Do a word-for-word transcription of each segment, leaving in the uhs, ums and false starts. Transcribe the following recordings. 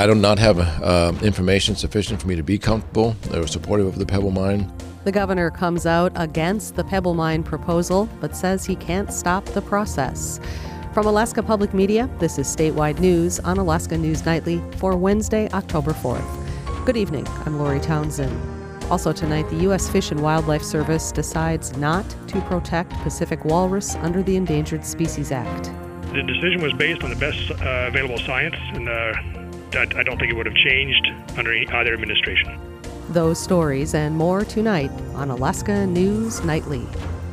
I do not have uh, information sufficient for me to be comfortable or supportive of the Pebble Mine. The governor comes out against the Pebble Mine proposal, but says he can't stop the process. From Alaska Public Media, this is Statewide News on Alaska News Nightly for Wednesday, October fourth. Good evening, I'm Lori Townsend. Also tonight, the U S Fish and Wildlife Service decides not to protect Pacific walrus under the Endangered Species Act. The decision was based on the best uh, available science, and uh, that I don't think it would have changed under either administration. Those stories and more tonight on Alaska News Nightly.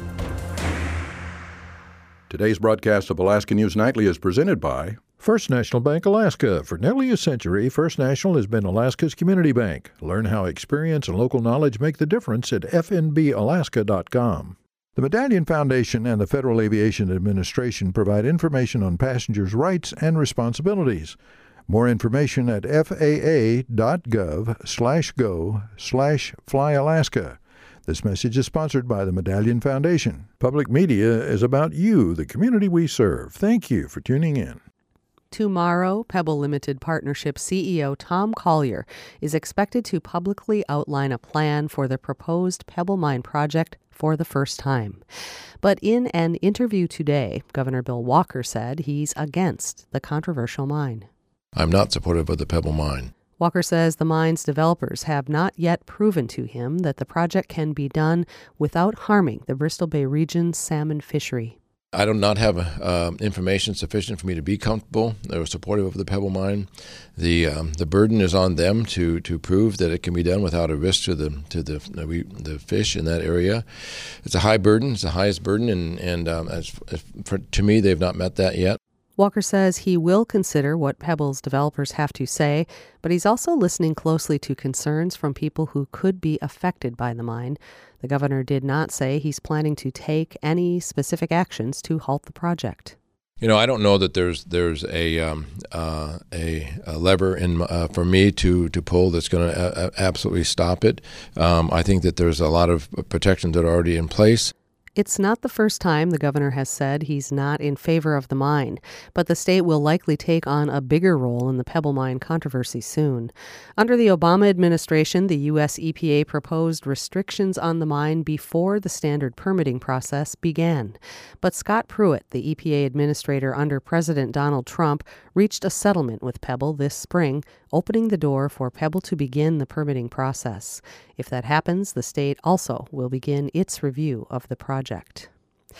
Today's broadcast of Alaska News Nightly is presented by First National Bank Alaska. For nearly a century, First National has been Alaska's community bank. Learn how experience and local knowledge make the difference at f n b alaska dot com. The Medallion Foundation and the Federal Aviation Administration provide information on passengers' rights and responsibilities. More information at f a a dot gov slash go slash fly alaska. This message is sponsored by the Medallion Foundation. Public media is about you, the community we serve. Thank you for tuning in. Tomorrow, Pebble Limited Partnership C E O Tom Collier is expected to publicly outline a plan for the proposed Pebble Mine project for the first time. But in an interview today, Governor Bill Walker said he's against the controversial mine. I'm not supportive of the Pebble Mine. Walker says the mine's developers have not yet proven to him that the project can be done without harming the Bristol Bay region's salmon fishery. I do not have uh, information sufficient for me to be comfortable or supportive of the Pebble Mine. The um, the burden is on them to to prove that it can be done without a risk to the to the the fish in that area. It's a high burden. It's the highest burden, and and um, as, as for, to me, they've not met that yet. Walker says he will consider what Pebble's developers have to say, but he's also listening closely to concerns from people who could be affected by the mine. The governor did not say he's planning to take any specific actions to halt the project. You know, I don't know that there's there's a um, uh, a, a lever in uh, for me to, to pull that's going to uh, absolutely stop it. Um, I think that there's a lot of protections that are already in place. It's not the first time the governor has said he's not in favor of the mine, but the state will likely take on a bigger role in the Pebble Mine controversy soon. Under the Obama administration, the U S E P A proposed restrictions on the mine before the standard permitting process began. But Scott Pruitt, the E P A administrator under President Donald Trump, reached a settlement with Pebble this spring, opening the door for Pebble to begin the permitting process. If that happens, the state also will begin its review of the project.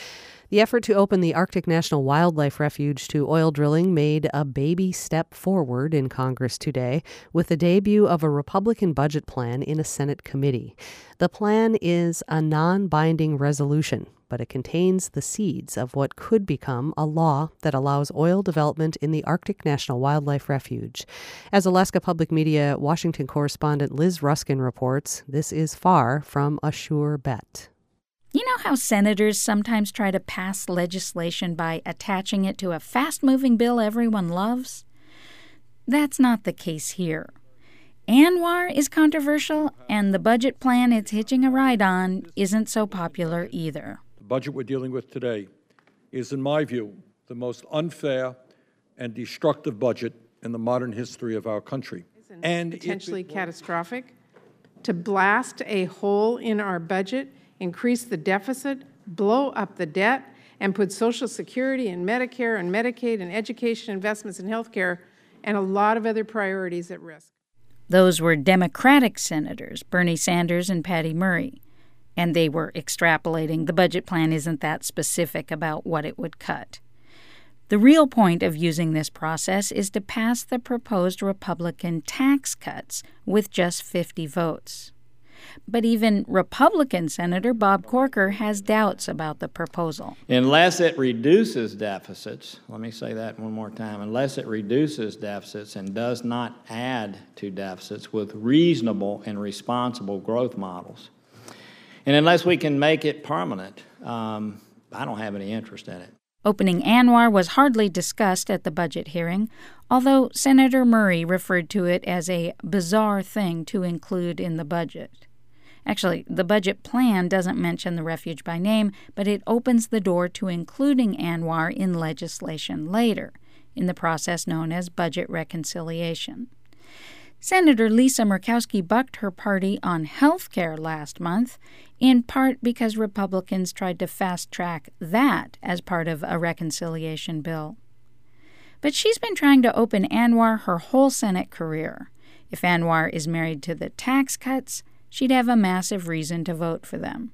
The effort to open the Arctic National Wildlife Refuge to oil drilling made a baby step forward in Congress today with the debut of a Republican budget plan in a Senate committee. The plan is a non-binding resolution, but it contains the seeds of what could become a law that allows oil development in the Arctic National Wildlife Refuge. As Alaska Public Media Washington correspondent Liz Ruskin reports, this is far from a sure bet. You know how senators sometimes try to pass legislation by attaching it to a fast-moving bill everyone loves? That's not the case here. ANWR is controversial, and the budget plan it's hitching a ride on isn't so popular either. The budget we're dealing with today is, in my view, the most unfair and destructive budget in the modern history of our country. And potentially it, catastrophic. To blast a hole in our budget, increase the deficit, blow up the debt, and put Social Security and Medicare and Medicaid and education investments in health care and a lot of other priorities at risk. Those were Democratic senators, Bernie Sanders and Patty Murray, and they were extrapolating the budget plan isn't that specific about what it would cut. The real point of using this process is to pass the proposed Republican tax cuts with just fifty votes. But even Republican Senator Bob Corker has doubts about the proposal. Unless it reduces deficits, let me say that one more time, unless it reduces deficits and does not add to deficits with reasonable and responsible growth models, and unless we can make it permanent, um, I don't have any interest in it. Opening ANWR was hardly discussed at the budget hearing, although Senator Murray referred to it as a bizarre thing to include in the budget. Actually, the budget plan doesn't mention the refuge by name, but it opens the door to including ANWR in legislation later, in the process known as budget reconciliation. Senator Lisa Murkowski bucked her party on health care last month, in part because Republicans tried to fast-track that as part of a reconciliation bill. But she's been trying to open Anwar her whole Senate career. If Anwar is married to the tax cuts, she'd have a massive reason to vote for them.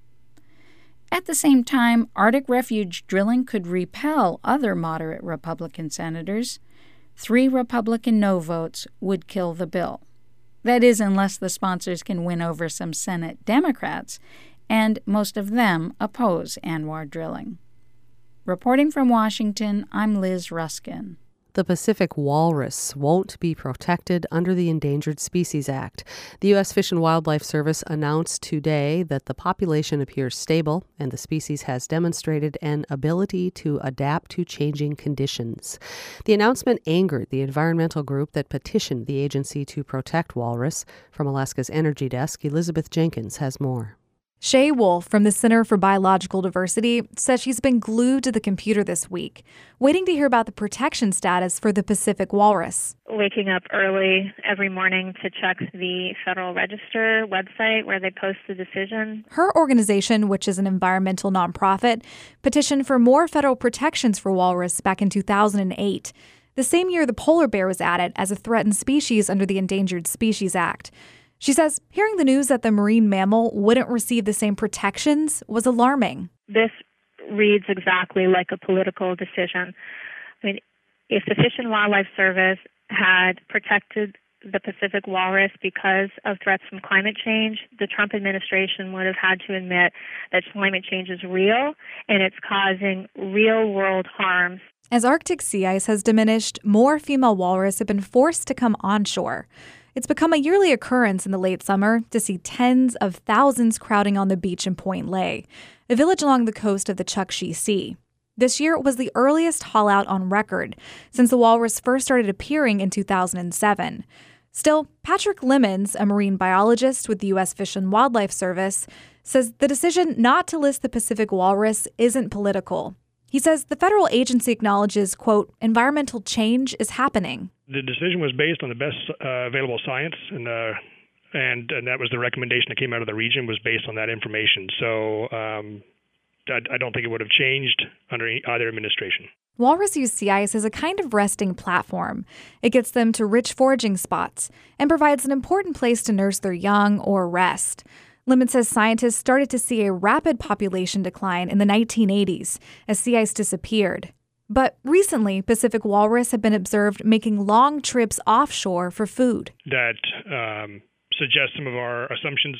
At the same time, Arctic refuge drilling could repel other moderate Republican senators. Three Republican no votes would kill the bill. That is, unless the sponsors can win over some Senate Democrats, and most of them oppose Anwar drilling. Reporting from Washington, I'm Liz Ruskin. The Pacific walrus won't be protected under the Endangered Species Act. The U S Fish and Wildlife Service announced today that the population appears stable and the species has demonstrated an ability to adapt to changing conditions. The announcement angered the environmental group that petitioned the agency to protect walrus. From Alaska's Energy Desk, Elizabeth Jenkins has more. Shay Wolf from the Center for Biological Diversity says she's been glued to the computer this week, waiting to hear about the protection status for the Pacific walrus. Waking up early every morning to check the Federal Register website where they post the decision. Her organization, which is an environmental nonprofit, petitioned for more federal protections for walrus back in two thousand eight, the same year the polar bear was added as a threatened species under the Endangered Species Act. She says hearing the news that the marine mammal wouldn't receive the same protections was alarming. This reads exactly like a political decision. I mean, if the Fish and Wildlife Service had protected the Pacific walrus because of threats from climate change, the Trump administration would have had to admit that climate change is real and it's causing real-world harms. As Arctic sea ice has diminished, more female walrus have been forced to come onshore. It's become a yearly occurrence in the late summer to see tens of thousands crowding on the beach in Point Lay, a village along the coast of the Chukchi Sea. This year was the earliest haul-out on record since the walrus first started appearing in two thousand seven. Still, Patrick Lemons, a marine biologist with the U S Fish and Wildlife Service, says the decision not to list the Pacific walrus isn't political. He says the federal agency acknowledges, quote, environmental change is happening. The decision was based on the best uh, available science, and, uh, and and that was the recommendation that came out of the region was based on that information. So um, I, I don't think it would have changed under either administration. Walrus use sea ice as a kind of resting platform. It gets them to rich foraging spots and provides an important place to nurse their young or rest. Lemon says scientists started to see a rapid population decline in the nineteen eighties as sea ice disappeared. But recently, Pacific walrus have been observed making long trips offshore for food. That um, suggests some of our assumptions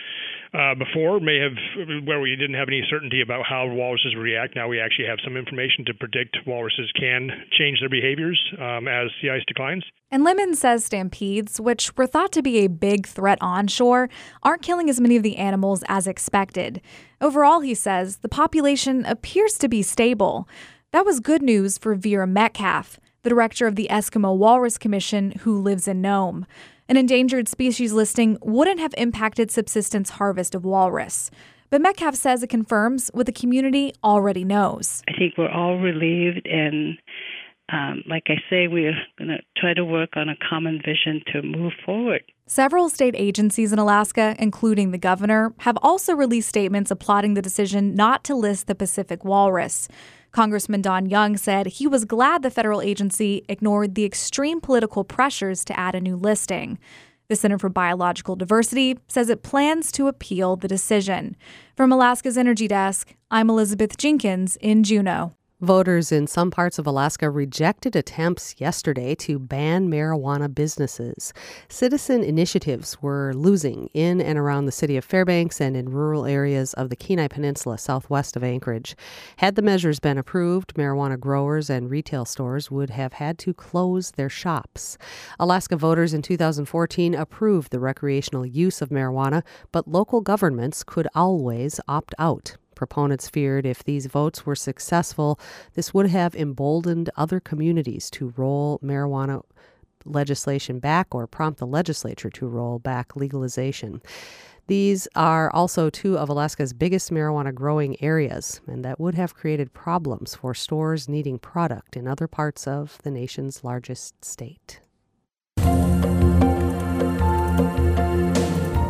uh, before may have, where we didn't have any certainty about how walruses react. Now we actually have some information to predict walruses can change their behaviors um, as sea ice declines. And Lemon says stampedes, which were thought to be a big threat onshore, aren't killing as many of the animals as expected. Overall, he says, the population appears to be stable. That was good news for Vera Metcalf, the director of the Eskimo Walrus Commission, who lives in Nome. An endangered species listing wouldn't have impacted subsistence harvest of walrus. But Metcalf says it confirms what the community already knows. I think we're all relieved, and um, like I say, we're going to try to work on a common vision to move forward. Several state agencies in Alaska, including the governor, have also released statements applauding the decision not to list the Pacific walrus. Congressman Don Young said he was glad the federal agency ignored the extreme political pressures to add a new listing. The Center for Biological Diversity says it plans to appeal the decision. From Alaska's Energy Desk, I'm Elizabeth Jenkins in Juneau. Voters in some parts of Alaska rejected attempts yesterday to ban marijuana businesses. Citizen initiatives were losing in and around the city of Fairbanks and in rural areas of the Kenai Peninsula southwest of Anchorage. Had the measures been approved, marijuana growers and retail stores would have had to close their shops. Alaska voters in two thousand fourteen approved the recreational use of marijuana, but local governments could always opt out. Proponents feared if these votes were successful, this would have emboldened other communities to roll marijuana legislation back or prompt the legislature to roll back legalization. These are also two of Alaska's biggest marijuana growing areas, and that would have created problems for stores needing product in other parts of the nation's largest state.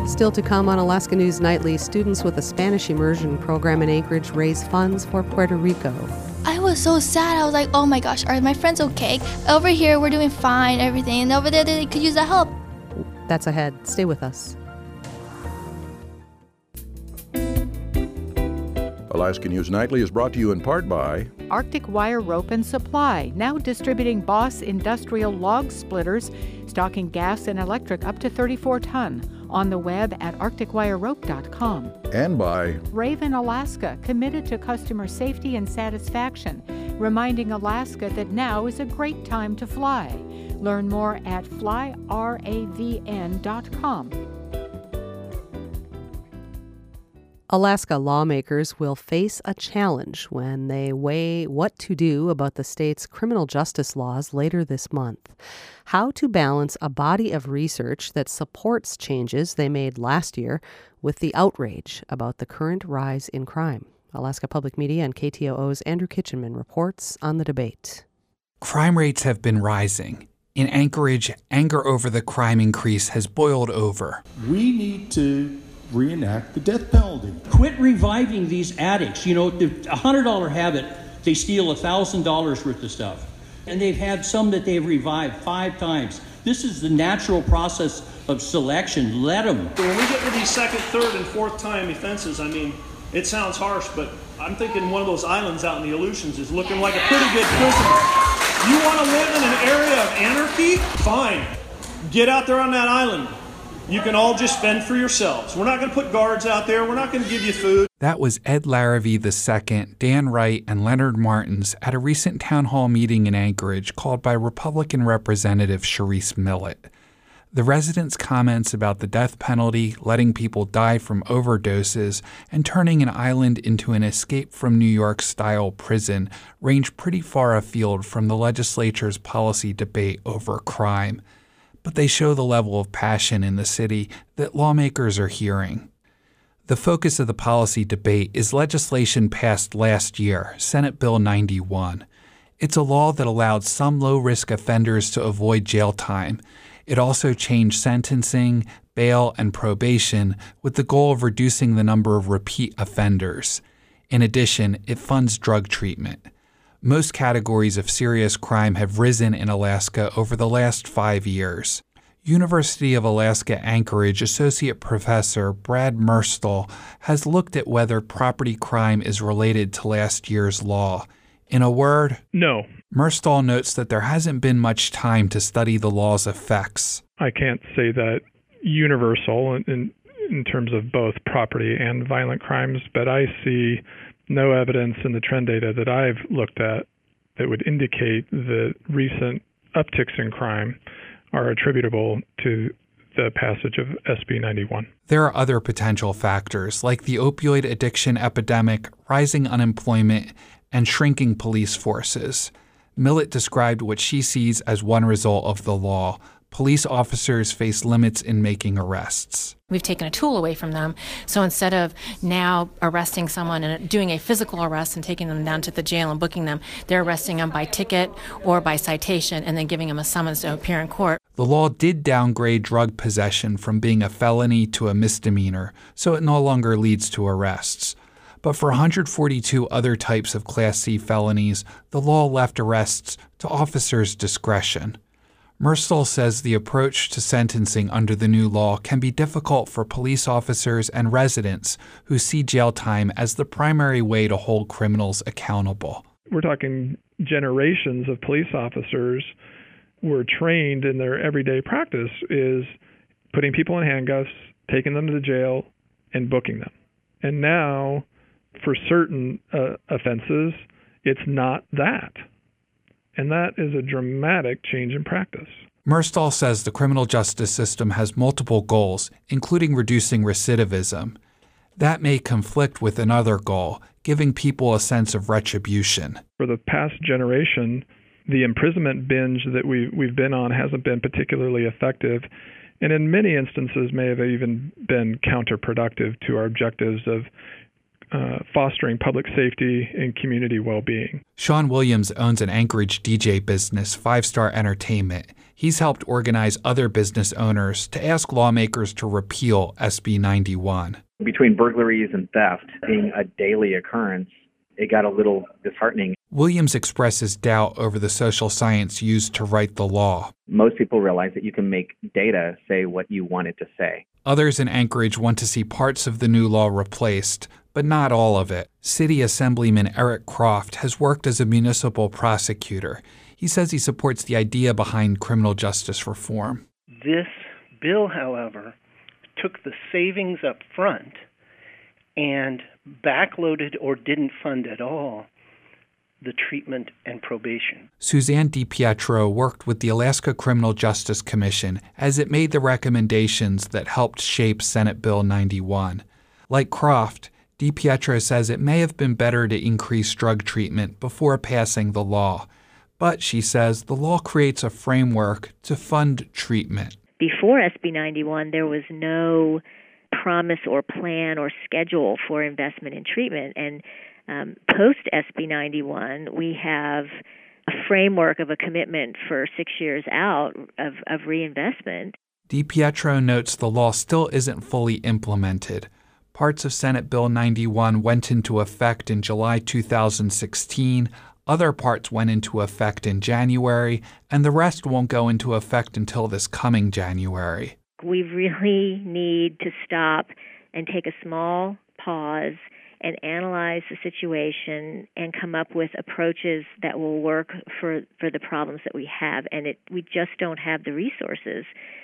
Still to come on Alaska News Nightly, students with a Spanish immersion program in Anchorage raise funds for Puerto Rico. I was so sad. I was like, oh my gosh, are my friends okay? Over here, we're doing fine, everything. And over there, they could use the help. That's ahead. Stay with us. Alaska News Nightly is brought to you in part by Arctic Wire Rope and Supply, now distributing Boss Industrial Log Splitters, stocking gas and electric up to thirty-four ton. On the web at arctic wire rope dot com. And by Raven Alaska, committed to customer safety and satisfaction, reminding Alaska that now is a great time to fly. Learn more at fly ravn dot com. Alaska lawmakers will face a challenge when they weigh what to do about the state's criminal justice laws later this month. How to balance a body of research that supports changes they made last year with the outrage about the current rise in crime. Alaska Public Media and K T O O's Andrew Kitchenman reports on the debate. Crime rates have been rising. In Anchorage, anger over the crime increase has boiled over. We need to reenact the death penalty. Quit reviving these addicts. You know, the one hundred dollar habit, they steal one thousand dollars worth of stuff. And they've had some that they've revived five times. This is the natural process of selection. Let them. When we get to these second, third, and fourth time offenses, I mean, it sounds harsh, but I'm thinking one of those islands out in the Aleutians is looking like a pretty good prison. You want to live in an area of anarchy? Fine. Get out there on that island. You can all just fend for yourselves. We're not going to put guards out there. We're not going to give you food. That was Ed Larrabee the Second, Dan Wright, and Leonard Martins at a recent town hall meeting in Anchorage called by Republican Representative Sharice Millett. The residents' comments about the death penalty, letting people die from overdoses, and turning an island into an escape from New York-style prison range pretty far afield from the legislature's policy debate over crime. But they show the level of passion in the city that lawmakers are hearing. The focus of the policy debate is legislation passed last year, Senate Bill ninety-one. It's a law that allowed some low-risk offenders to avoid jail time. It also changed sentencing, bail, and probation with the goal of reducing the number of repeat offenders. In addition, it funds drug treatment. Most categories of serious crime have risen in Alaska over the last five years. University of Alaska Anchorage Associate Professor Brad Merstall has looked at whether property crime is related to last year's law. In a word, no. Merstall notes that there hasn't been much time to study the law's effects. I can't say that universal in, in, in terms of both property and violent crimes, but I see no evidence in the trend data that I've looked at that would indicate that recent upticks in crime are attributable to the passage of S B ninety-one. There are other potential factors like the opioid addiction epidemic, rising unemployment, and shrinking police forces. Millett described what she sees as one result of the law. Police officers face limits in making arrests. We've taken a tool away from them. So instead of now arresting someone and doing a physical arrest and taking them down to the jail and booking them, they're arresting them by ticket or by citation and then giving them a summons to appear in court. The law did downgrade drug possession from being a felony to a misdemeanor, so it no longer leads to arrests. But for one hundred forty-two other types of Class C felonies, the law left arrests to officers' discretion. Merstall says the approach to sentencing under the new law can be difficult for police officers and residents who see jail time as the primary way to hold criminals accountable. We're talking generations of police officers were trained in their everyday practice is putting people in handcuffs, taking them to the jail, and booking them. And now, for certain uh, offenses, it's not that. And that is a dramatic change in practice. Merstall says the criminal justice system has multiple goals, including reducing recidivism. That may conflict with another goal, giving people a sense of retribution. For the past generation, the imprisonment binge that we, we've been on hasn't been particularly effective, and in many instances may have even been counterproductive to our objectives of uh, fostering public safety and community well-being. Sean Williams owns an Anchorage D J business, Five Star Entertainment. He's helped organize other business owners to ask lawmakers to repeal S B ninety-one. Between burglaries and theft being a daily occurrence, it got a little disheartening. Williams expresses doubt over the social science used to write the law. Most people realize that you can make data say what you want it to say. Others in Anchorage want to see parts of the new law replaced, but not all of it. City Assemblyman Eric Croft has worked as a municipal prosecutor. He says he supports the idea behind criminal justice reform. This bill, however, took the savings up front and backloaded or didn't fund at all the treatment and probation. Suzanne DiPietro worked with the Alaska Criminal Justice Commission as it made the recommendations that helped shape Senate Bill ninety-one. Like Croft, DiPietro says it may have been better to increase drug treatment before passing the law. But, she says, the law creates a framework to fund treatment. Before S B ninety-one, there was no promise or plan or schedule for investment in treatment. And um, post S B ninety-one, we have a framework of a commitment for six years out of, of reinvestment. DiPietro notes the law still isn't fully implemented. Parts of Senate Bill ninety-one went into effect in July two thousand sixteen. Other parts went into effect in January, and the rest won't go into effect until this coming January. We really need to stop and take a small pause and analyze the situation and come up with approaches that will work for, for the problems that we have. And it, we just don't have the resources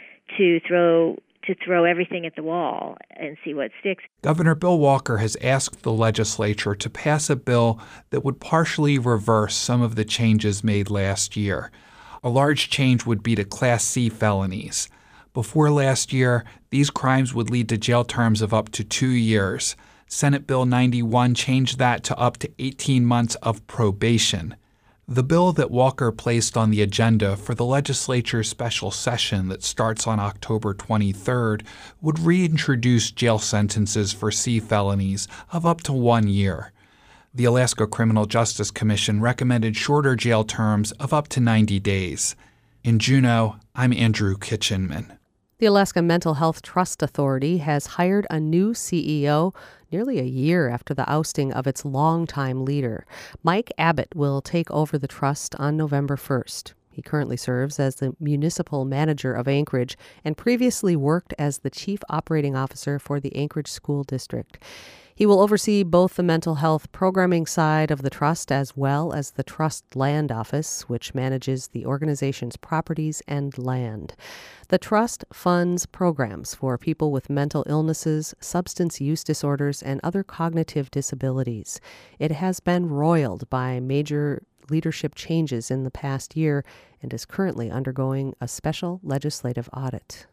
to throw to throw everything at the wall and see what sticks. Governor Bill Walker has asked the legislature to pass a bill that would partially reverse some of the changes made last year. A large change would be to Class C felonies. Before last year, these crimes would lead to jail terms of up to two years. Senate Bill ninety-one changed that to up to eighteen months of probation. The bill that Walker placed on the agenda for the legislature's special session that starts on October twenty-third would reintroduce jail sentences for C felonies of up to one year. The Alaska Criminal Justice Commission recommended shorter jail terms of up to ninety days. In Juneau, I'm Andrew Kitchenman. The Alaska Mental Health Trust Authority has hired a new C E O nearly a year after the ousting of its longtime leader. Mike Abbott will take over the trust on November first. He currently serves as the municipal manager of Anchorage and previously worked as the chief operating officer for the Anchorage School District. He will oversee both the mental health programming side of the trust as well as the Trust Land Office, which manages the organization's properties and land. The trust funds programs for people with mental illnesses, substance use disorders, and other cognitive disabilities. It has been roiled by major leadership changes in the past year and is currently undergoing a special legislative audit.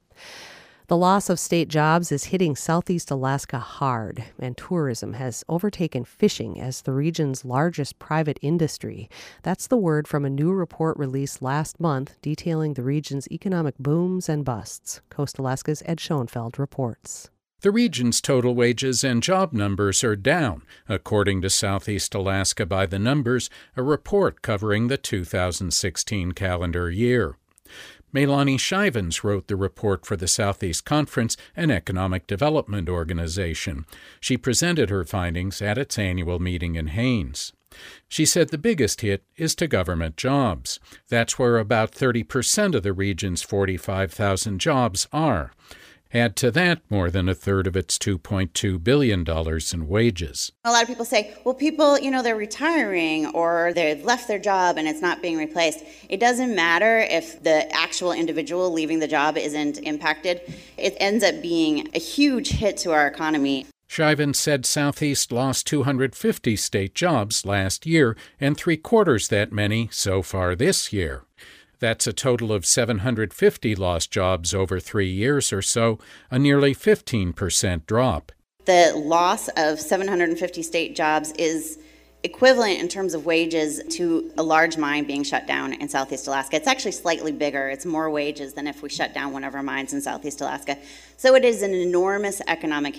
The loss of state jobs is hitting Southeast Alaska hard, and tourism has overtaken fishing as the region's largest private industry. That's the word from a new report released last month detailing the region's economic booms and busts. Coast Alaska's Ed Schoenfeld reports. The region's total wages and job numbers are down, according to Southeast Alaska by the Numbers, a report covering the two thousand sixteen calendar year. Meilani Shivens wrote the report for the Southeast Conference, an economic development organization. She presented her findings at its annual meeting in Haines. She said the biggest hit is to government jobs. That's where about thirty percent of the region's forty-five thousand jobs are. Add to that more than a third of its two point two billion dollars in wages. A lot of people say, well, people, you know, they're retiring or they've left their job and it's not being replaced. It doesn't matter if the actual individual leaving the job isn't impacted. It ends up being a huge hit to our economy. Shiven said Southeast lost two hundred fifty state jobs last year and three-quarters that many so far this year. That's a total of seven hundred fifty lost jobs over three years or so, a nearly fifteen percent drop. The loss of seven hundred fifty state jobs is equivalent in terms of wages to a large mine being shut down in Southeast Alaska. It's actually slightly bigger. It's more wages than if we shut down one of our mines in Southeast Alaska. So it is an enormous economic hit.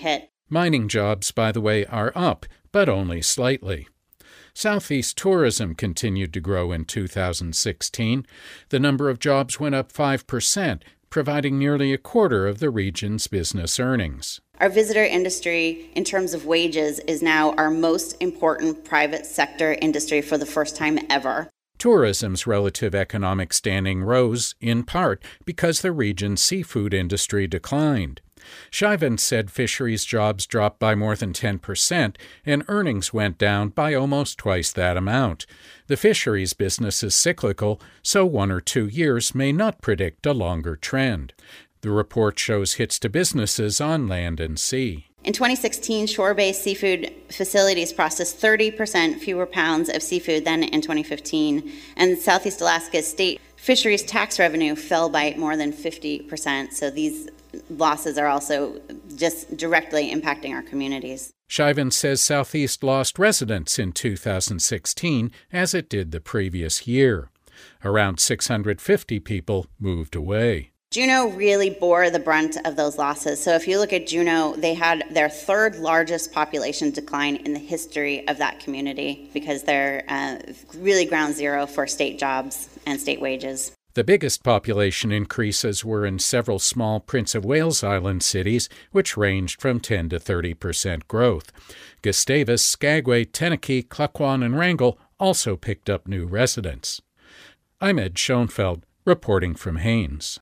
Mining jobs, by the way, are up, but only slightly. Southeast tourism continued to grow in two thousand sixteen. The number of jobs went up five percent, providing nearly a quarter of the region's business earnings. Our visitor industry, in terms of wages, is now our most important private sector industry for the first time ever. Tourism's relative economic standing rose, in part, because the region's seafood industry declined. Shivan said fisheries jobs dropped by more than ten percent, and earnings went down by almost twice that amount. The fisheries business is cyclical, so one or two years may not predict a longer trend. The report shows hits to businesses on land and sea. In twenty sixteen, shore-based seafood facilities processed thirty percent fewer pounds of seafood than in twenty fifteen, and Southeast Alaska's state fisheries tax revenue fell by more than fifty percent. So these losses are also just directly impacting our communities. Shivan says Southeast lost residents in two thousand sixteen, as it did the previous year. Around six hundred fifty people moved away. Juneau really bore the brunt of those losses. So if you look at Juneau, they had their third largest population decline in the history of that community because they're uh, really ground zero for state jobs and state wages. The biggest population increases were in several small Prince of Wales Island cities, which ranged from ten to thirty percent growth. Gustavus, Skagway, Tenakee, Klukwan, and Wrangell also picked up new residents. I'm Ed Schoenfeld, reporting from Haines.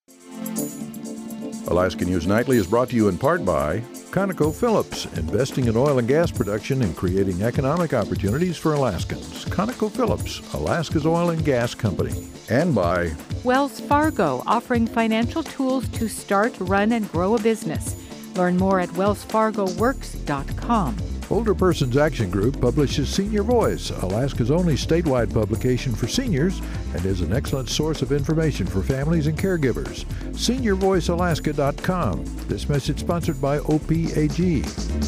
Alaska News Nightly is brought to you in part by ConocoPhillips, investing in oil and gas production and creating economic opportunities for Alaskans. ConocoPhillips, Alaska's oil and gas company. And by Wells Fargo, offering financial tools to start, run, and grow a business. Learn more at wells fargo works dot com. Older Persons Action Group publishes Senior Voice, Alaska's only statewide publication for seniors, and is an excellent source of information for families and caregivers. senior voice alaska dot com. This message sponsored by O P A G.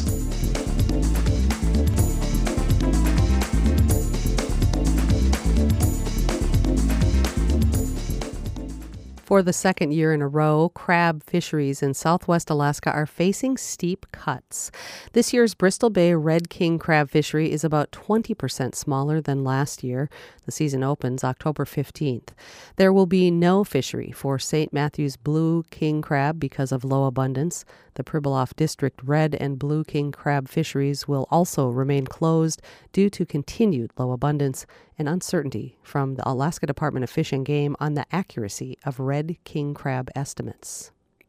For the second year in a row, crab fisheries in southwest Alaska are facing steep cuts. This year's Bristol Bay Red King crab fishery is about twenty percent smaller than last year. The season opens October fifteenth. There will be no fishery for Saint Matthew's Blue King crab because of low abundance. The Pribilof District Red and Blue King crab fisheries will also remain closed due to continued low abundance and uncertainty from the Alaska Department of Fish and Game on the accuracy of Red King crab estimates.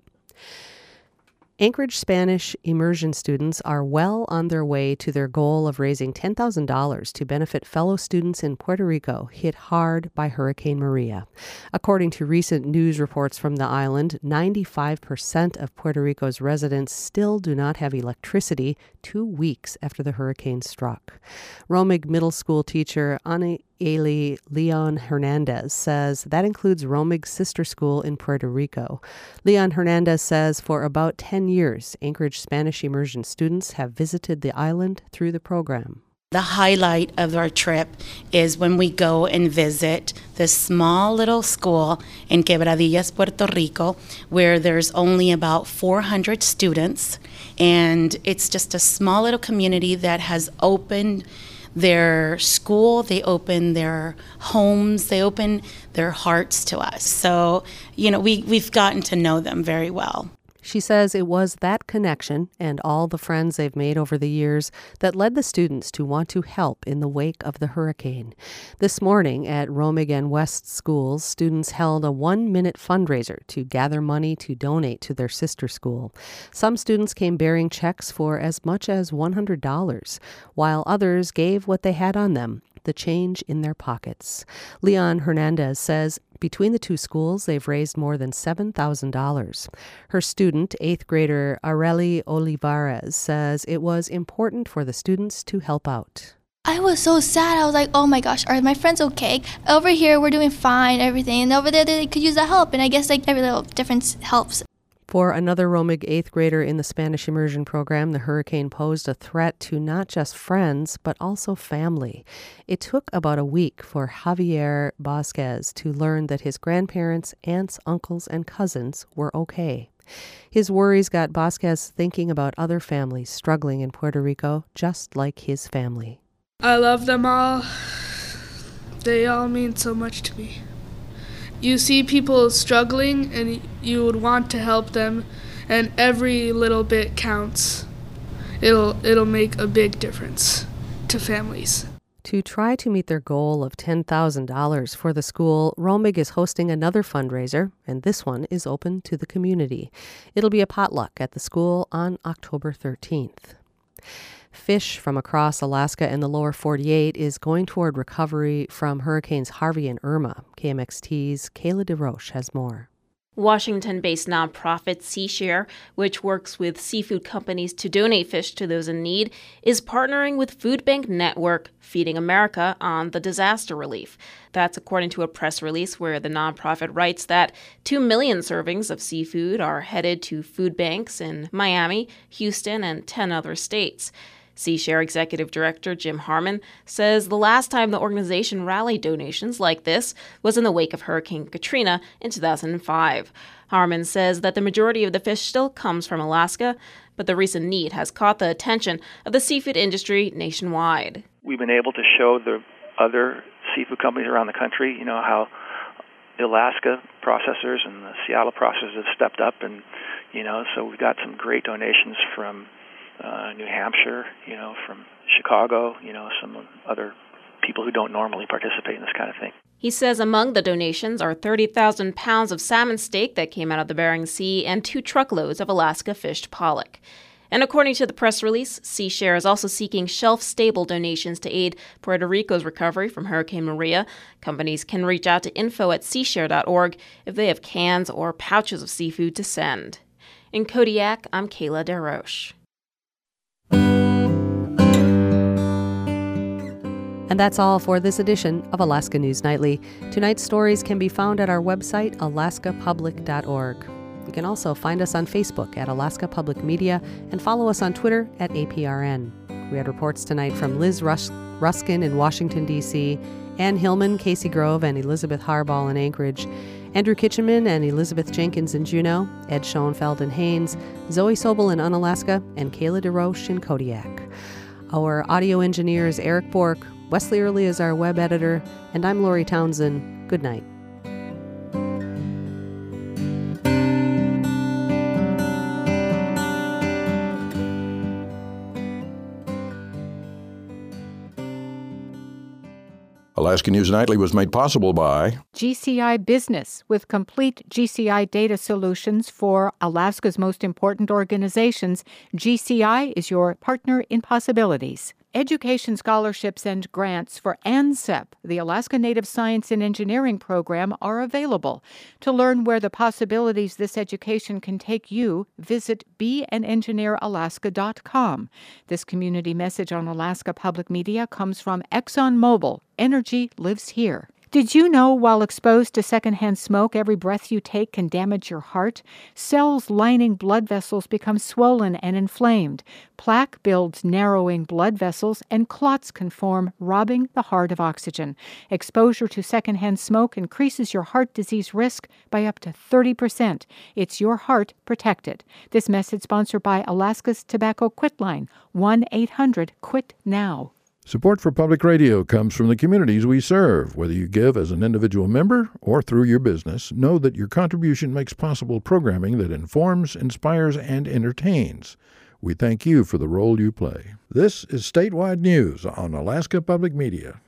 Anchorage Spanish immersion students are well on their way to their goal of raising ten thousand dollars to benefit fellow students in Puerto Rico hit hard by Hurricane Maria. According to recent news reports from the island, ninety-five percent of Puerto Rico's residents still do not have electricity two weeks after the hurricane struck. Romig Middle School teacher Ana Eli Leon Hernandez says that includes Romig's sister school in Puerto Rico. Leon Hernandez says for about ten years, Anchorage Spanish immersion students have visited the island through the program. The highlight of our trip is when we go and visit this small little school in Quebradillas, Puerto Rico, where there's only about four hundred students, and it's just a small little community that has opened their school, they open their homes, they open their hearts to us. So, you know, we, we've gotten to know them very well. She says it was that connection and all the friends they've made over the years that led the students to want to help in the wake of the hurricane. This morning at Romig and West schools, students held a one-minute fundraiser to gather money to donate to their sister school. Some students came bearing checks for as much as one hundred dollars, while others gave what they had on them, the change in their pockets. Leon Hernandez says between the two schools, they've raised more than seven thousand dollars. Her student, eighth grader Areli Olivares, says it was important for the students to help out. I was so sad. I was like, oh my gosh, are my friends okay? Over here, we're doing fine, everything. And over there, they could use the help. And I guess like every little difference helps. For another Romig eighth grader in the Spanish immersion program, the hurricane posed a threat to not just friends, but also family. It took about a week for Javier Vasquez to learn that his grandparents, aunts, uncles, and cousins were okay. His worries got Vasquez thinking about other families struggling in Puerto Rico, just like his family. I love them all. They all mean so much to me. You see people struggling and you would want to help them, and every little bit counts. It'll it'll make a big difference to families. To try to meet their goal of ten thousand dollars for the school, Romig is hosting another fundraiser, and this one is open to the community. It'll be a potluck at the school on October thirteenth. Fish from across Alaska and the lower forty-eight is going toward recovery from Hurricanes Harvey and Irma. K M X T's Kayla DeRoche has more. Washington-based nonprofit SeaShare, which works with seafood companies to donate fish to those in need, is partnering with Food Bank Network Feeding America on the disaster relief. That's according to a press release where the nonprofit writes that two million servings of seafood are headed to food banks in Miami, Houston, and ten other states. SeaShare Executive Director Jim Harmon says the last time the organization rallied donations like this was in the wake of Hurricane Katrina in two thousand five. Harmon says that the majority of the fish still comes from Alaska, but the recent need has caught the attention of the seafood industry nationwide. We've been able to show the other seafood companies around the country, you know, how the Alaska processors and the Seattle processors have stepped up, and, you know, so we've got some great donations from Uh, New Hampshire, you know, from Chicago, you know, some other people who don't normally participate in this kind of thing. He says among the donations are thirty thousand pounds of salmon steak that came out of the Bering Sea and two truckloads of Alaska-fished pollock. And according to the press release, SeaShare is also seeking shelf-stable donations to aid Puerto Rico's recovery from Hurricane Maria. Companies can reach out to info at seashare dot org if they have cans or pouches of seafood to send. In Kodiak, I'm Kayla DeRoche. And that's all for this edition of Alaska News Nightly. Tonight's stories can be found at our website, alaska public dot org. You can also find us on Facebook at Alaska Public Media and follow us on Twitter at A P R N. We had reports tonight from Liz Rus- Ruskin in Washington, D C, Ann Hillman, Casey Grove, and Elizabeth Harbaugh in Anchorage, Andrew Kitchenman and Elizabeth Jenkins in Juneau, Ed Schoenfeld in Haines, Zoe Sobel in Unalaska, and Kayla DeRoche in Kodiak. Our audio engineer is Eric Bork. Wesley Early is our web editor, and I'm Lori Townsend. Good night. Alaska News Nightly was made possible by G C I Business, with complete G C I data solutions for Alaska's most important organizations. G C I is your partner in possibilities. Education scholarships and grants for ANSEP, the Alaska Native Science and Engineering Program, are available. To learn where the possibilities this education can take you, visit be an engineer alaska dot com. This community message on Alaska Public Media comes from ExxonMobil. Energy lives here. Did you know while exposed to secondhand smoke, every breath you take can damage your heart? Cells lining blood vessels become swollen and inflamed. Plaque builds narrowing blood vessels, and clots can form, robbing the heart of oxygen. Exposure to secondhand smoke increases your heart disease risk by up to thirty percent. It's your heart protected. This message sponsored by Alaska's Tobacco Quit Line, one eight hundred quit now. Support for public radio comes from the communities we serve. Whether you give as an individual member or through your business, know that your contribution makes possible programming that informs, inspires, and entertains. We thank you for the role you play. This is Statewide News on Alaska Public Media.